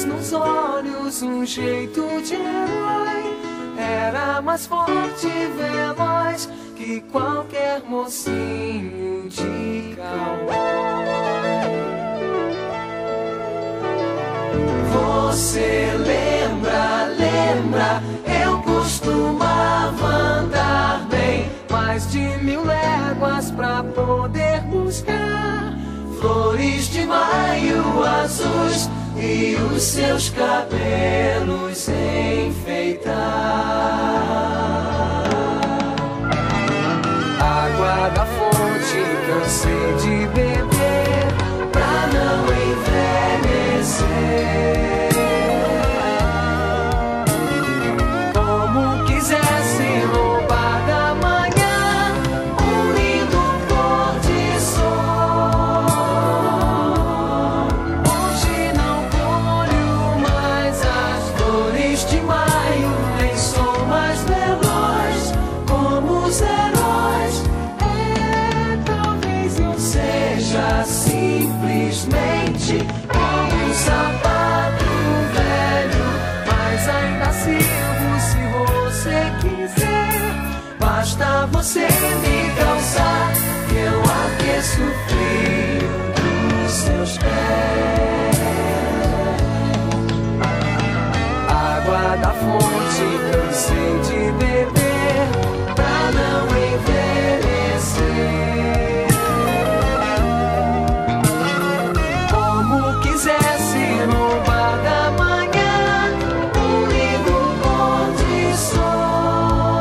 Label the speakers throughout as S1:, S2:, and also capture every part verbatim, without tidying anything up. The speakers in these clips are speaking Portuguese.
S1: luz nos olhos, um jeito de herói. Era mais forte e veloz que qualquer mocinho de cowboy. Você lembra, lembra, eu costumava andar bem mais de mil léguas pra poder buscar flores de maio azuis e os seus cabelos enfeitar. Água da fonte cansei de beber pra não envelhecer. Como quisesse roubar da manhã um lindo pôr de sol. Hoje não colho mais as flores de maio, nem sou mais veloz como os heróis. É, talvez eu seja simplesmente como um sapato velho, mas ainda sirvo se você quiser. Basta você me calçar que eu aqueço o frio dos seus pés. Água da fonte cansei de beber pra não envelhecer. Como quisesse roubar da manhã um lindo pôr de sol.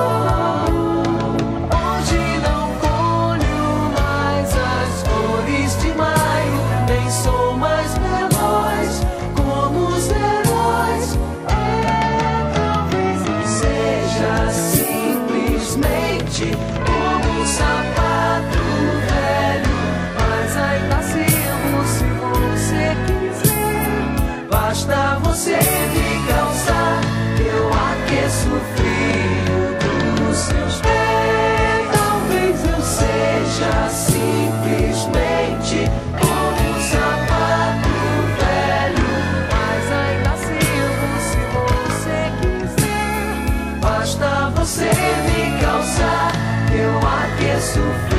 S1: Hoje não colho mais as flores de maio, nem sou mais veloz como os heróis. É, talvez eu seja simplesmente como um sapato velho, mas ainda sirvo se você quiser. Basta você me calçar que eu aqueço o frio dos seus pés. Talvez eu seja simplesmente como um sapato velho, mas ainda sirvo se você quiser. Basta você me calçar que eu aqueço o frio